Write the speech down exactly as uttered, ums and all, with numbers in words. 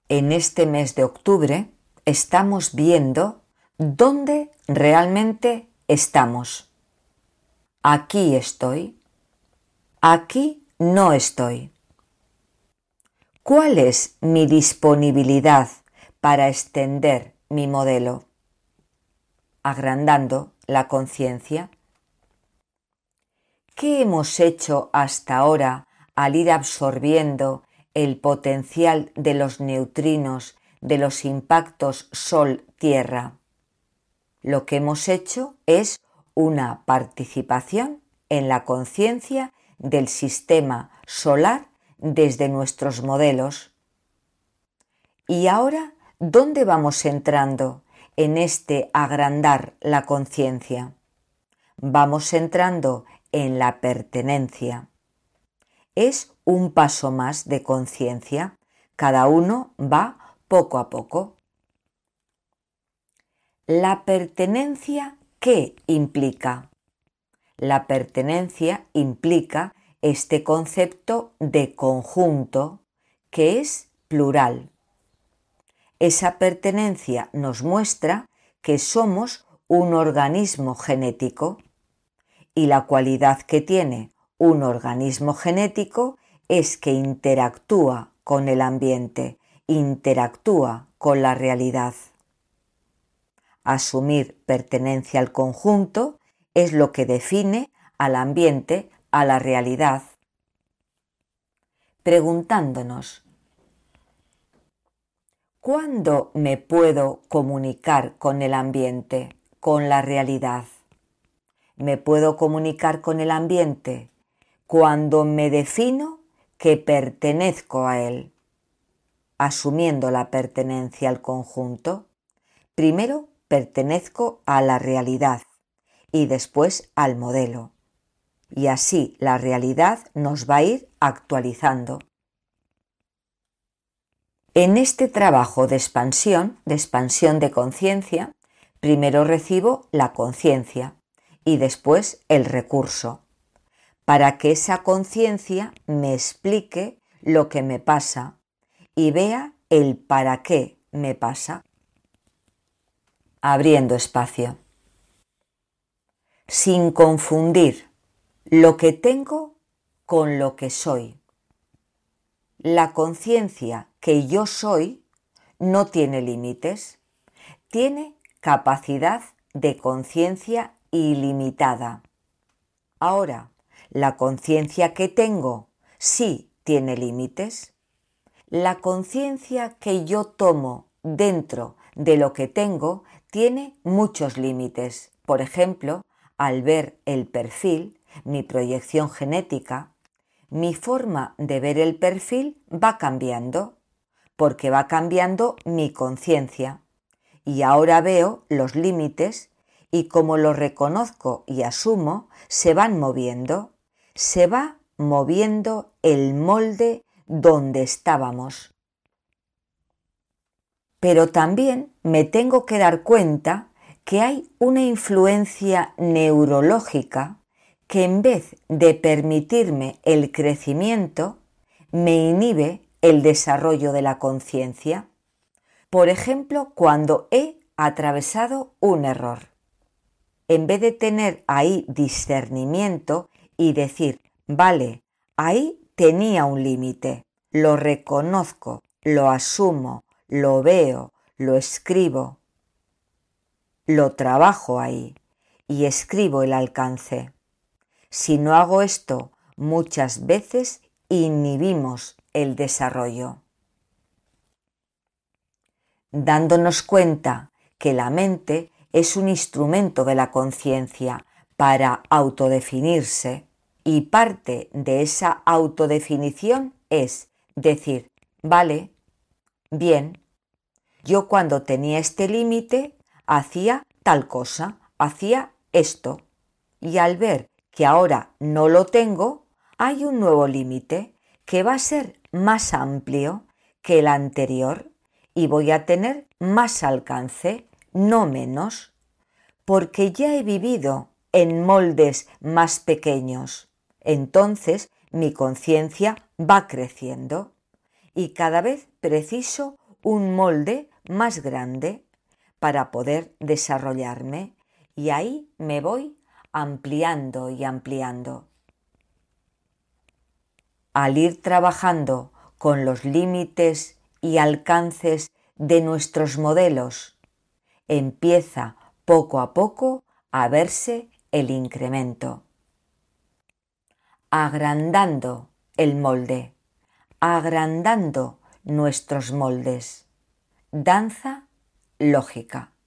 En este mes de octubre estamos viendo dónde realmente estamos. Aquí estoy. Aquí no estoy. ¿Cuál es mi disponibilidad para extender mi modelo? Agrandando la conciencia. ¿Qué hemos hecho hasta ahora al ir absorbiendo el potencial de los neutrinos de los impactos Sol-Tierra? Lo que hemos hecho es una participación en la conciencia del sistema solar desde nuestros modelos. Y ahora, ¿dónde vamos entrando en este agrandar la conciencia? Vamos entrando en la pertenencia. Es un paso más de conciencia. Cada uno va poco a poco. ¿La pertenencia qué implica? La pertenencia implica este concepto de conjunto que es plural. Esa pertenencia nos muestra que somos un organismo genético y la cualidad que tiene un organismo genético es que interactúa con el ambiente, interactúa con la realidad. Asumir pertenencia al conjunto es lo que define al ambiente, a la realidad. Preguntándonos, ¿cuándo me puedo comunicar con el ambiente, con la realidad? Me puedo comunicar con el ambiente cuando me defino que pertenezco a él, asumiendo la pertenencia al conjunto. Primero pertenezco a la realidad y después al modelo. Y así la realidad nos va a ir actualizando. En este trabajo de expansión, de expansión de conciencia, primero recibo la conciencia y después el recurso, para que esa conciencia me explique lo que me pasa y vea el para qué me pasa. Abriendo espacio. Sin confundir lo que tengo con lo que soy. La conciencia que yo soy no tiene límites, tiene capacidad de conciencia ilimitada. Ahora, la conciencia que tengo sí tiene límites. La conciencia que yo tomo dentro de lo que tengo tiene muchos límites. Por ejemplo, al ver el perfil, mi proyección genética, mi forma de ver el perfil va cambiando, porque va cambiando mi conciencia. Y ahora veo los límites y como los reconozco y asumo, se van moviendo. Se va moviendo el molde donde estábamos. Pero también me tengo que dar cuenta que hay una influencia neurológica que en vez de permitirme el crecimiento, me inhibe el desarrollo de la conciencia. Por ejemplo, cuando he atravesado un error. En vez de tener ahí discernimiento y decir, vale, ahí tenía un límite, lo reconozco, lo asumo, lo veo, lo escribo, lo trabajo ahí y escribo el alcance. Si no hago esto, muchas veces inhibimos el desarrollo. Dándonos cuenta que la mente es un instrumento de la conciencia para autodefinirse y parte de esa autodefinición es decir, vale, bien, yo cuando tenía este límite hacía tal cosa, hacía esto y al ver que ahora no lo tengo, hay un nuevo límite que va a ser más amplio que el anterior y voy a tener más alcance, no menos, porque ya he vivido en moldes más pequeños. Entonces mi conciencia va creciendo y cada vez preciso un molde más grande para poder desarrollarme y ahí me voy ampliando y ampliando. Al ir trabajando con los límites y alcances de nuestros modelos, empieza poco a poco a verse el incremento. Agrandando el molde, agrandando nuestros moldes. Danza lógica.